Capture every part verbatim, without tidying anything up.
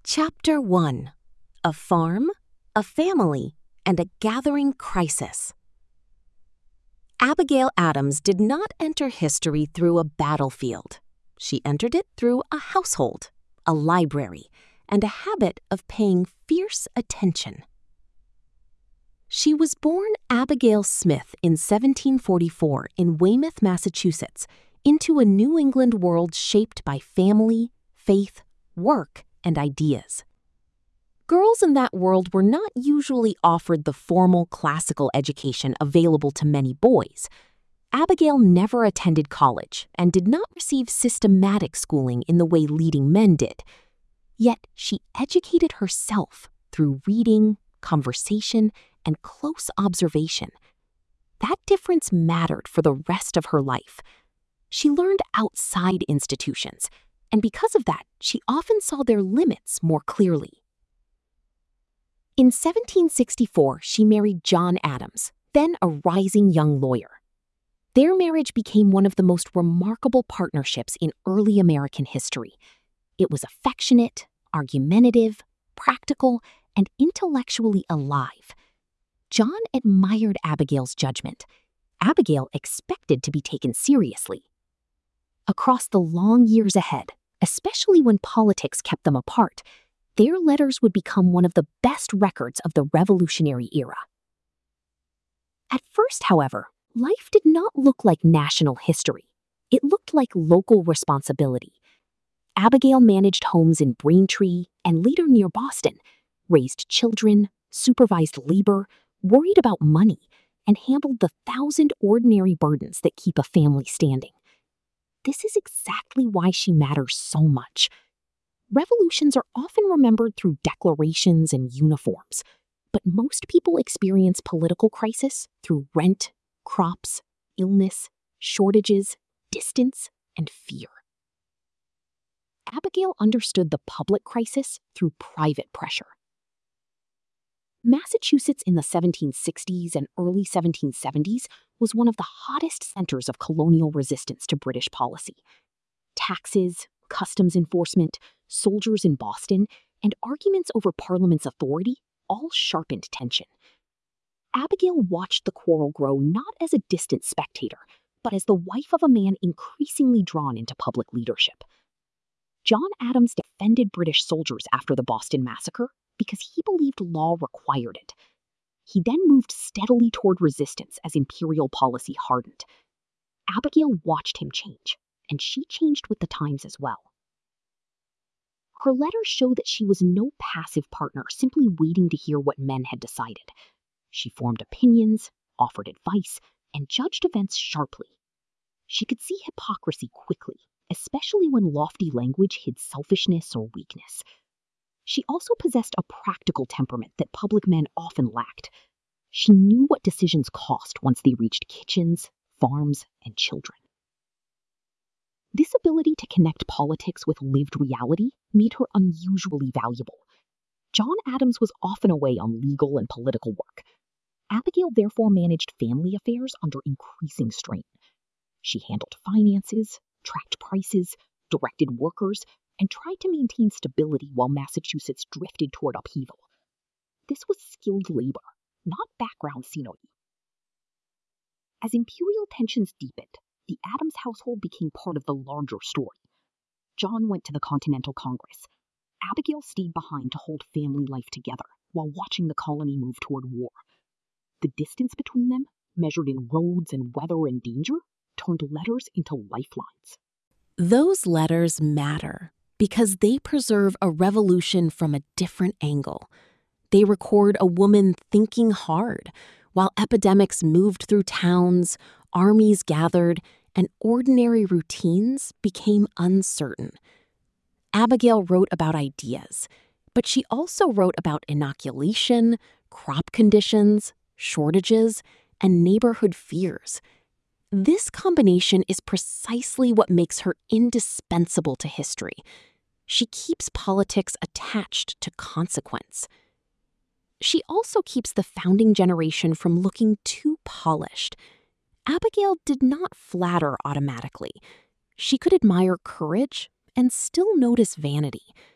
Chapter one. A Farm, a Family, and a Gathering Crisis. Abigail Adams did not enter history through a battlefield. She entered it through a household, a library, and a habit of paying fierce attention. She was born Abigail Smith in seventeen forty-four in Weymouth, Massachusetts, into a New England world shaped by family, faith, work, and ideas. Girls in that world were not usually offered the formal classical education available to many boys. Abigail never attended college and did not receive systematic schooling in the way leading men did. Yet she educated herself through reading, conversation, and close observation. That difference mattered for the rest of her life. She learned outside institutions, and because of that, she often saw their limits more clearly. In seventeen sixty-four, she married John Adams, then a rising young lawyer. Their marriage became one of the most remarkable partnerships in early American history. It was affectionate, argumentative, practical, and intellectually alive. John admired Abigail's judgment. Abigail expected to be taken seriously. Across the long years ahead, especially when politics kept them apart, their letters would become one of the best records of the Revolutionary era. At first, however, life did not look like national history. It looked like local responsibility. Abigail managed homes in Braintree and later near Boston, raised children, supervised labor, worried about money, and handled the thousand ordinary burdens that keep a family standing. This is exactly why she matters so much. Revolutions are often remembered through declarations and uniforms, but most people experience political crisis through rent, crops, illness, shortages, distance, and fear. Abigail understood the public crisis through private pressure. Massachusetts in the seventeen sixties and early seventeen seventies was one of the hottest centers of colonial resistance to British policy. Taxes, customs enforcement, soldiers in Boston, and arguments over Parliament's authority all sharpened tension. Abigail watched the quarrel grow not as a distant spectator, but as the wife of a man increasingly drawn into public leadership. John Adams defended British soldiers after the Boston Massacre because he believed law required it. He then moved steadily toward resistance as imperial policy hardened. Abigail watched him change, and she changed with the times as well. Her letters show that she was no passive partner simply waiting to hear what men had decided. She formed opinions, offered advice, and judged events sharply. She could see hypocrisy quickly, especially when lofty language hid selfishness or weakness. She also possessed a practical temperament that public men often lacked. She knew what decisions cost once they reached kitchens, farms, and children. This ability to connect politics with lived reality made her unusually valuable. John Adams was often away on legal and political work. Abigail therefore managed family affairs under increasing strain. She handled finances, tracked prices, directed workers, and tried to maintain stability while Massachusetts drifted toward upheaval. This was skilled labor, not background scenery. As imperial tensions deepened, the Adams household became part of the larger story. John went to the Continental Congress. Abigail stayed behind to hold family life together while watching the colony move toward war. The distance between them, measured in roads and weather and danger, turned letters into lifelines. Those letters matter because they preserve a revolution from a different angle. They record a woman thinking hard while epidemics moved through towns, armies gathered, and ordinary routines became uncertain. Abigail wrote about ideas, but she also wrote about inoculation, crop conditions, shortages, and neighborhood fears. This combination is precisely what makes her indispensable to history. She keeps politics attached to consequence. She also keeps the founding generation from looking too polished. Abigail did not flatter automatically. She could admire courage and still notice vanity.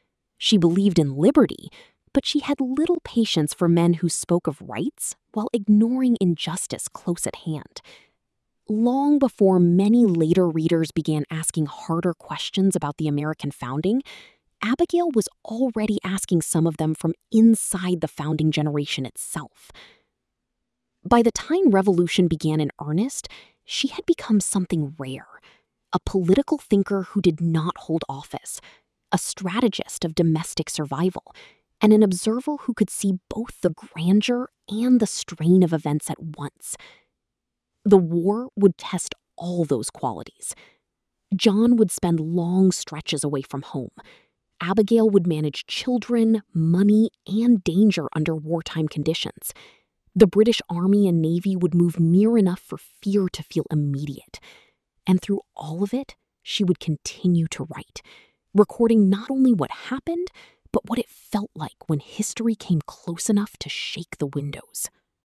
She believed in liberty, but she had little patience for men who spoke of rights while ignoring injustice close at hand. Long before many later readers began asking harder questions about the American founding, Abigail was already asking some of them from inside the founding generation itself. By the time revolution began in earnest, she had become something rare, a political thinker who did not hold office, a strategist of domestic survival, and an observer who could see both the grandeur and the strain of events at once. The war would test all those qualities. John would spend long stretches away from home. Abigail would manage children, money, and danger under wartime conditions. The British Army and Navy would move near enough for fear to feel immediate. And through all of it, she would continue to write, recording not only what happened, but what it felt like when history came close enough to shake the windows.